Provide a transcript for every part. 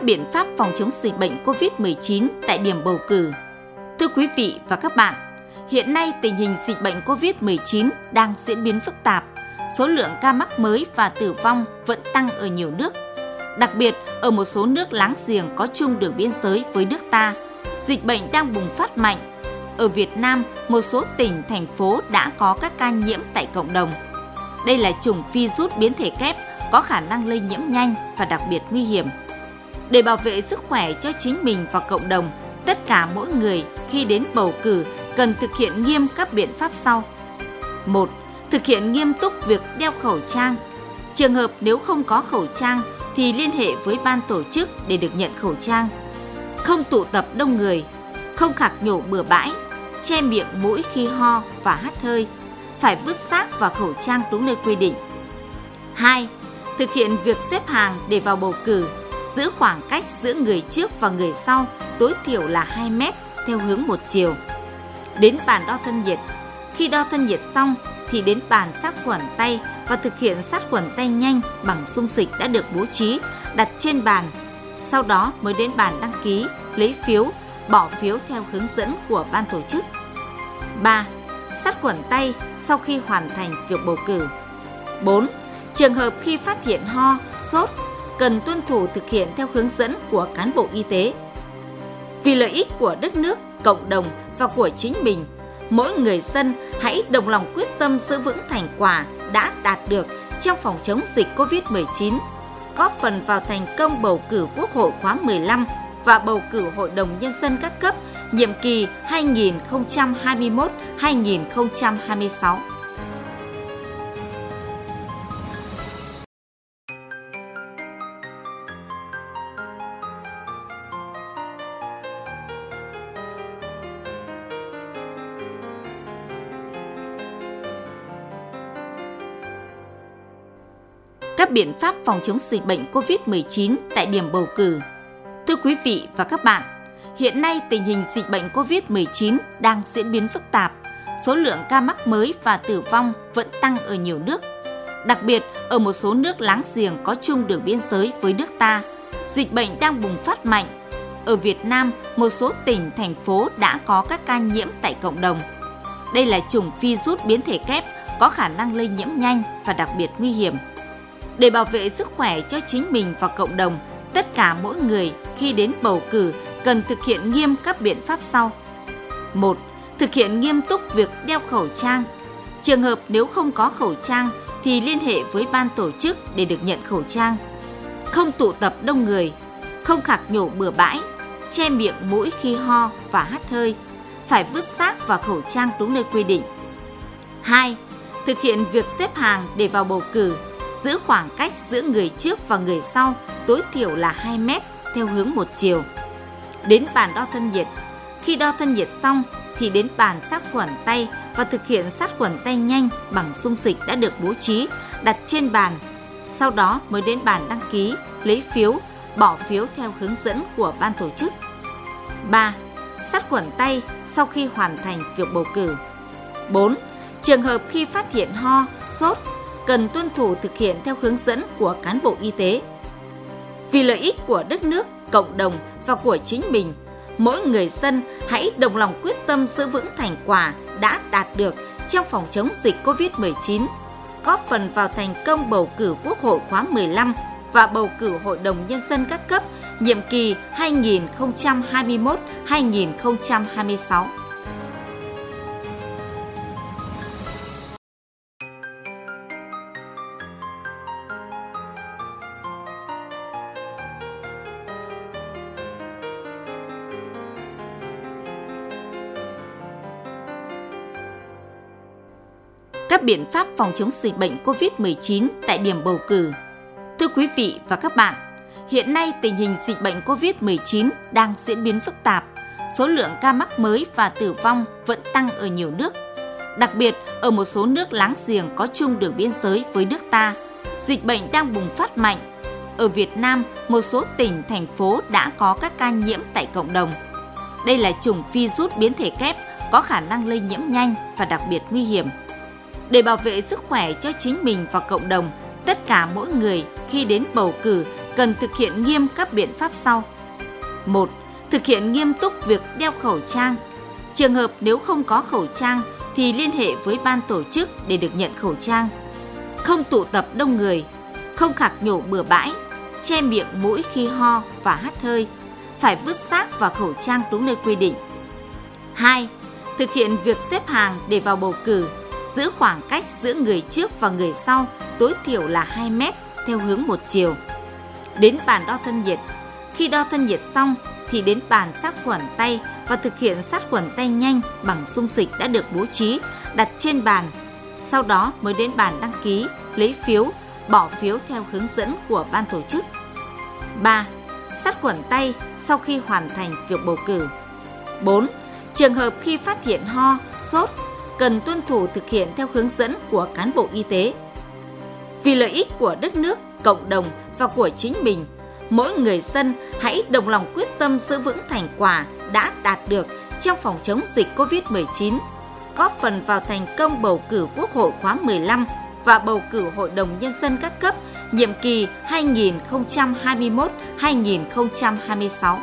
các biện pháp phòng chống dịch bệnh COVID-19 tại điểm bầu cử. Thưa quý vị và các bạn, hiện nay tình hình dịch bệnh COVID-19 đang diễn biến phức tạp. Số lượng ca mắc mới và tử vong vẫn tăng ở nhiều nước. Đặc biệt, ở một số nước láng giềng có chung đường biên giới với nước ta, dịch bệnh đang bùng phát mạnh. Ở Việt Nam, một số tỉnh, thành phố đã có các ca nhiễm tại cộng đồng. Đây là chủng virus biến thể kép có khả năng lây nhiễm nhanh và đặc biệt nguy hiểm. Để bảo vệ sức khỏe cho chính mình và cộng đồng, tất cả mỗi người khi đến bầu cử cần thực hiện nghiêm các biện pháp sau. 1. Thực hiện nghiêm túc việc đeo khẩu trang. Trường hợp nếu không có khẩu trang thì liên hệ với ban tổ chức để được nhận khẩu trang. Không tụ tập đông người, không khạc nhổ bừa bãi, che miệng mũi khi ho và hắt hơi, phải vứt xác và khẩu trang đúng nơi quy định. 2. Thực hiện việc xếp hàng để vào bầu cử, giữ khoảng cách giữa người trước và người sau tối thiểu là 2 mét theo hướng một chiều. Đến bàn đo thân nhiệt. Khi đo thân nhiệt xong thì đến bàn sát khuẩn tay và thực hiện sát khuẩn tay nhanh bằng dung dịch đã được bố trí đặt trên bàn. Sau đó mới đến bàn đăng ký, lấy phiếu, bỏ phiếu theo hướng dẫn của ban tổ chức. 3. Sát khuẩn tay sau khi hoàn thành việc bầu cử. 4. Trường hợp khi phát hiện ho, sốt, cần tuân thủ thực hiện theo hướng dẫn của cán bộ y tế. Vì lợi ích của đất nước, cộng đồng và của chính mình, mỗi người dân hãy đồng lòng quyết tâm giữ vững thành quả đã đạt được trong phòng chống dịch COVID-19, góp phần vào thành công bầu cử Quốc hội khóa 15 và bầu cử Hội đồng Nhân dân các cấp nhiệm kỳ 2021-2026. Các biện pháp phòng chống dịch bệnh COVID-19 tại điểm bầu cử. Thưa quý vị và các bạn, hiện nay tình hình dịch bệnh COVID-19 đang diễn biến phức tạp. Số lượng ca mắc mới và tử vong vẫn tăng ở nhiều nước. Đặc biệt, ở một số nước láng giềng có chung đường biên giới với nước ta, dịch bệnh đang bùng phát mạnh. Ở Việt Nam, một số tỉnh, thành phố đã có các ca nhiễm tại cộng đồng. Đây là chủng virus biến thể kép có khả năng lây nhiễm nhanh và đặc biệt nguy hiểm. Để bảo vệ sức khỏe cho chính mình và cộng đồng, tất cả mỗi người khi đến bầu cử cần thực hiện nghiêm các biện pháp sau. 1. Thực hiện nghiêm túc việc đeo khẩu trang. Trường hợp nếu không có khẩu trang thì liên hệ với ban tổ chức để được nhận khẩu trang. Không tụ tập đông người, không khạc nhổ bừa bãi, che miệng mũi khi ho và hắt hơi, phải vứt xác và khẩu trang đúng nơi quy định. 2. Thực hiện việc xếp hàng để vào bầu cử, giữ khoảng cách giữa người trước và người sau tối thiểu là 2 mét theo hướng một chiều. Đến bàn đo thân nhiệt. Khi đo thân nhiệt xong thì đến bàn sát khuẩn tay và thực hiện sát khuẩn tay nhanh bằng dung dịch đã được bố trí đặt trên bàn. Sau đó mới đến bàn đăng ký, lấy phiếu, bỏ phiếu theo hướng dẫn của ban tổ chức. 3. Sát khuẩn tay sau khi hoàn thành việc bầu cử. 4. Trường hợp khi phát hiện ho, sốt, cần tuân thủ thực hiện theo hướng dẫn của cán bộ y tế. Vì lợi ích của đất nước, cộng đồng và của chính mình, mỗi người dân hãy đồng lòng quyết tâm giữ vững thành quả đã đạt được trong phòng chống dịch COVID-19, góp phần vào thành công bầu cử Quốc hội khóa 15 và bầu cử Hội đồng Nhân dân các cấp nhiệm kỳ 2021-2026. Các biện pháp phòng chống dịch bệnh COVID-19 tại điểm bầu cử. Thưa quý vị và các bạn, hiện nay tình hình dịch bệnh COVID-19 đang diễn biến phức tạp. Số lượng ca mắc mới và tử vong vẫn tăng ở nhiều nước. Đặc biệt, ở một số nước láng giềng có chung đường biên giới với nước ta, dịch bệnh đang bùng phát mạnh. Ở Việt Nam, một số tỉnh, thành phố đã có các ca nhiễm tại cộng đồng. Đây là chủng virus biến thể kép có khả năng lây nhiễm nhanh và đặc biệt nguy hiểm. Để bảo vệ sức khỏe cho chính mình và cộng đồng, tất cả mỗi người khi đến bầu cử cần thực hiện nghiêm các biện pháp sau. 1. Thực hiện nghiêm túc việc đeo khẩu trang. Trường hợp nếu không có khẩu trang thì liên hệ với ban tổ chức để được nhận khẩu trang. Không tụ tập đông người, không khạc nhổ bừa bãi, che miệng mũi khi ho và hắt hơi, phải vứt xác và khẩu trang đúng nơi quy định. 2. Thực hiện việc xếp hàng để vào bầu cử, giữ khoảng cách giữa người trước và người sau tối thiểu là 2 mét theo hướng một chiều. Đến bàn đo thân nhiệt. Khi đo thân nhiệt xong thì đến bàn sát khuẩn tay và thực hiện sát khuẩn tay nhanh bằng dung dịch đã được bố trí đặt trên bàn. Sau đó mới đến bàn đăng ký, lấy phiếu, bỏ phiếu theo hướng dẫn của ban tổ chức. 3. Sát khuẩn tay sau khi hoàn thành việc bầu cử. 4. Trường hợp khi phát hiện ho, sốt, cần tuân thủ thực hiện theo hướng dẫn của cán bộ y tế. Vì lợi ích của đất nước, cộng đồng và của chính mình, mỗi người dân hãy đồng lòng quyết tâm giữ vững thành quả đã đạt được trong phòng chống dịch COVID-19, góp phần vào thành công bầu cử Quốc hội khóa 15 và bầu cử Hội đồng Nhân dân các cấp nhiệm kỳ 2021-2026.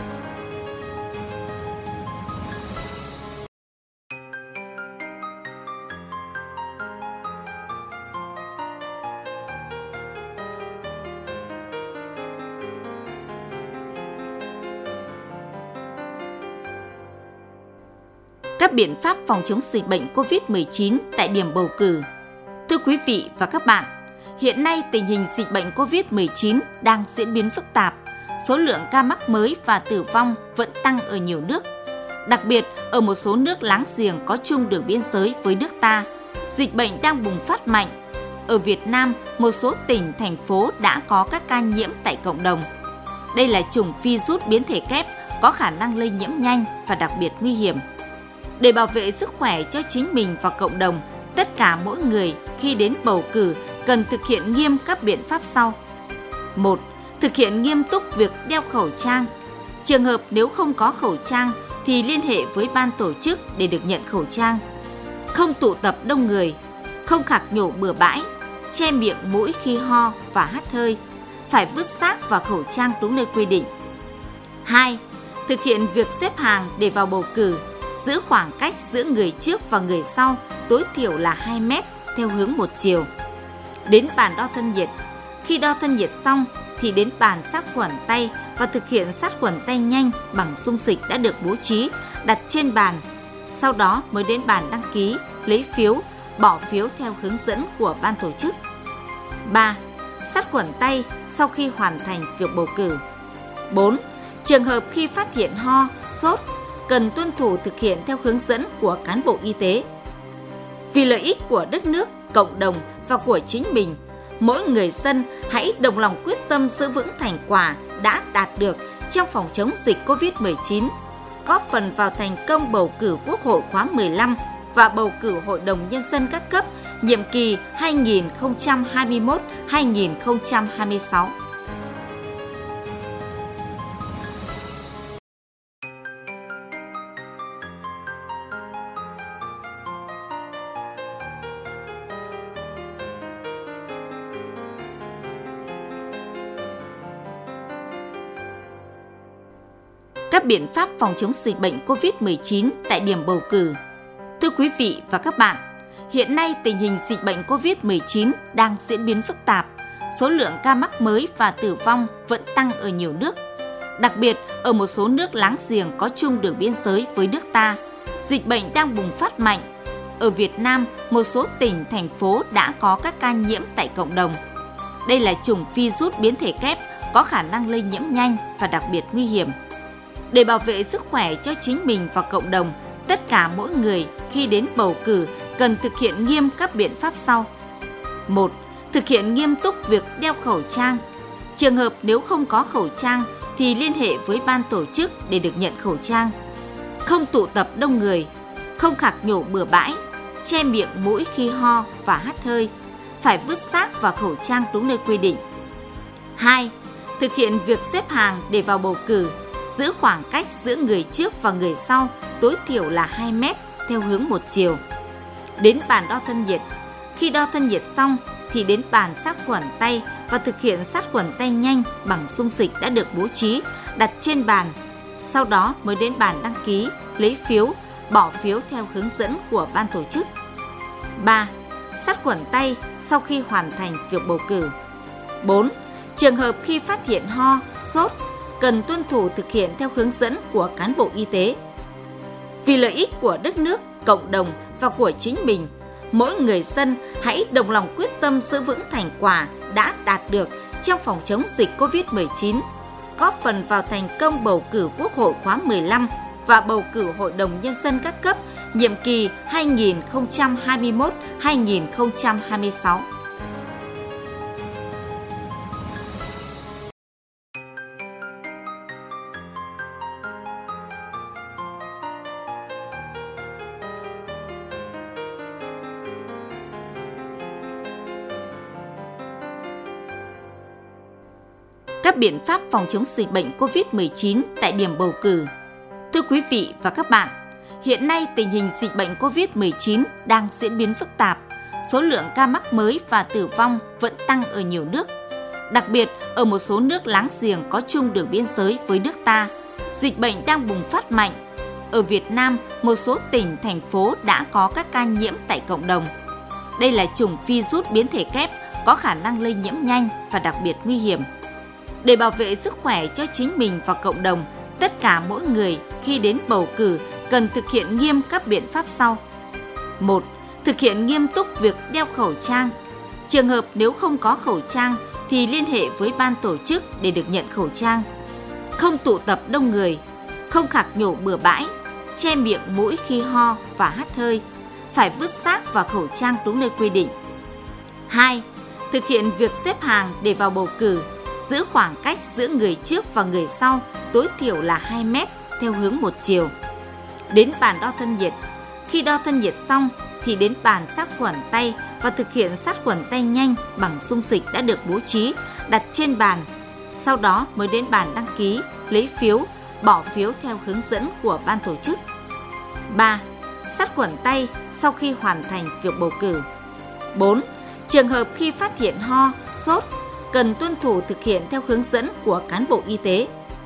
Các biện pháp phòng chống dịch bệnh COVID-19 tại điểm bầu cử. Thưa quý vị và các bạn, hiện nay tình hình dịch bệnh COVID-19 đang diễn biến phức tạp, số lượng ca mắc mới và tử vong vẫn tăng ở nhiều nước. Đặc biệt, ở một số nước láng giềng có chung đường biên giới với nước ta, dịch bệnh đang bùng phát mạnh. Ở Việt Nam, một số tỉnh, thành phố đã có các ca nhiễm tại cộng đồng. Đây là chủng virus biến thể kép có khả năng lây nhiễm nhanh và đặc biệt nguy hiểm. Để bảo vệ sức khỏe cho chính mình và cộng đồng, tất cả mỗi người khi đến bầu cử cần thực hiện nghiêm các biện pháp sau. 1. Thực hiện nghiêm túc việc đeo khẩu trang. Trường hợp nếu không có khẩu trang thì liên hệ với ban tổ chức để được nhận khẩu trang. Không tụ tập đông người, không khạc nhổ bừa bãi, che miệng mũi khi ho và hắt hơi, phải vứt xác và khẩu trang đúng nơi quy định. 2. Thực hiện việc xếp hàng để vào bầu cử, giữ khoảng cách giữa người trước và người sau tối thiểu là 2 mét theo hướng một chiều. Đến bàn đo thân nhiệt. Khi đo thân nhiệt xong thì đến bàn sát khuẩn tay và thực hiện sát khuẩn tay nhanh bằng dung dịch đã được bố trí đặt trên bàn. Sau đó mới đến bàn đăng ký, lấy phiếu, bỏ phiếu theo hướng dẫn của ban tổ chức. 3. Sát khuẩn tay sau khi hoàn thành việc bầu cử. 4. Trường hợp khi phát hiện ho, sốt, cần tuân thủ thực hiện theo hướng dẫn của cán bộ y tế. Vì lợi ích của đất nước, cộng đồng và của chính mình, mỗi người dân hãy đồng lòng quyết tâm giữ vững thành quả đã đạt được trong phòng chống dịch COVID-19, góp phần vào thành công bầu cử Quốc hội khóa 15 và bầu cử Hội đồng Nhân dân các cấp nhiệm kỳ 2021-2026. Các biện pháp phòng chống dịch bệnh COVID-19 tại điểm bầu cử. Thưa quý vị và các bạn, hiện nay tình hình dịch bệnh COVID-19 đang diễn biến phức tạp, số lượng ca mắc mới và tử vong vẫn tăng ở nhiều nước. Đặc biệt, ở một số nước láng giềng có chung đường biên giới với nước ta, dịch bệnh đang bùng phát mạnh. Ở Việt Nam, một số tỉnh, thành phố đã có các ca nhiễm tại cộng đồng. Đây là chủng virus biến thể kép có khả năng lây nhiễm nhanh và đặc biệt nguy hiểm. Để bảo vệ sức khỏe cho chính mình và cộng đồng, tất cả mỗi người khi đến bầu cử cần thực hiện nghiêm các biện pháp sau. 1. Thực hiện nghiêm túc việc đeo khẩu trang. Trường hợp nếu không có khẩu trang thì liên hệ với ban tổ chức để được nhận khẩu trang. Không tụ tập đông người, không khạc nhổ bừa bãi, che miệng mũi khi ho và hắt hơi, phải vứt xác và khẩu trang đúng nơi quy định. 2. Thực hiện việc xếp hàng để vào bầu cử, giữ khoảng cách giữa người trước và người sau tối thiểu là 2 mét theo hướng một chiều. Đến bàn đo thân nhiệt. Khi đo thân nhiệt xong thì đến bàn sát khuẩn tay và thực hiện sát khuẩn tay nhanh bằng dung dịch đã được bố trí đặt trên bàn. Sau đó mới đến bàn đăng ký, lấy phiếu, bỏ phiếu theo hướng dẫn của ban tổ chức. 3. Sát khuẩn tay sau khi hoàn thành việc bầu cử. 4. Trường hợp khi phát hiện ho, sốt, cần tuân thủ thực hiện theo hướng dẫn của cán bộ y tế. Vì lợi ích của đất nước, cộng đồng và của chính mình, mỗi người dân hãy đồng lòng quyết tâm giữ vững thành quả đã đạt được trong phòng chống dịch COVID-19, góp phần vào thành công bầu cử Quốc hội khóa 15 và bầu cử Hội đồng Nhân dân các cấp nhiệm kỳ 2021-2026. Các biện pháp phòng chống dịch bệnh COVID-19 tại điểm bầu cử. Thưa quý vị và các bạn, hiện nay tình hình dịch bệnh COVID-19 đang diễn biến phức tạp, số lượng ca mắc mới và tử vong vẫn tăng ở nhiều nước. Đặc biệt, ở một số nước láng giềng có chung đường biên giới với nước ta, dịch bệnh đang bùng phát mạnh. Ở Việt Nam, một số tỉnh, thành phố đã có các ca nhiễm tại cộng đồng. Đây là chủng virus biến thể kép có khả năng lây nhiễm nhanh và đặc biệt nguy hiểm. Để bảo vệ sức khỏe cho chính mình và cộng đồng, tất cả mỗi người khi đến bầu cử cần thực hiện nghiêm các biện pháp sau. 1. Thực hiện nghiêm túc việc đeo khẩu trang. Trường hợp nếu không có khẩu trang thì liên hệ với ban tổ chức để được nhận khẩu trang. Không tụ tập đông người, không khạc nhổ bừa bãi, che miệng mũi khi ho và hắt hơi, phải vứt rác vào khẩu trang đúng nơi quy định. 2. Thực hiện việc xếp hàng để vào bầu cử, giữ khoảng cách giữa người trước và người sau tối thiểu là 2 mét theo hướng một chiều. Đến bàn đo thân nhiệt. Khi đo thân nhiệt xong thì đến bàn sát khuẩn tay và thực hiện sát khuẩn tay nhanh bằng dung dịch đã được bố trí đặt trên bàn. Sau đó mới đến bàn đăng ký, lấy phiếu, bỏ phiếu theo hướng dẫn của ban tổ chức. 3. Sát khuẩn tay sau khi hoàn thành việc bầu cử. 4. Trường hợp khi phát hiện ho, sốt, cần tuân thủ thực hiện theo hướng dẫn của cán bộ y tế.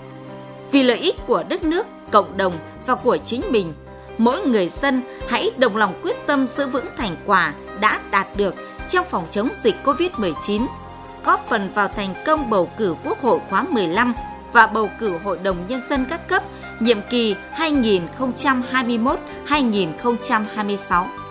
Vì lợi ích của đất nước, cộng đồng và của chính mình, mỗi người dân hãy đồng lòng quyết tâm giữ vững thành quả đã đạt được trong phòng chống dịch COVID-19, góp phần vào thành công bầu cử Quốc hội khóa 15 và bầu cử Hội đồng Nhân dân các cấp nhiệm kỳ 2021-2026.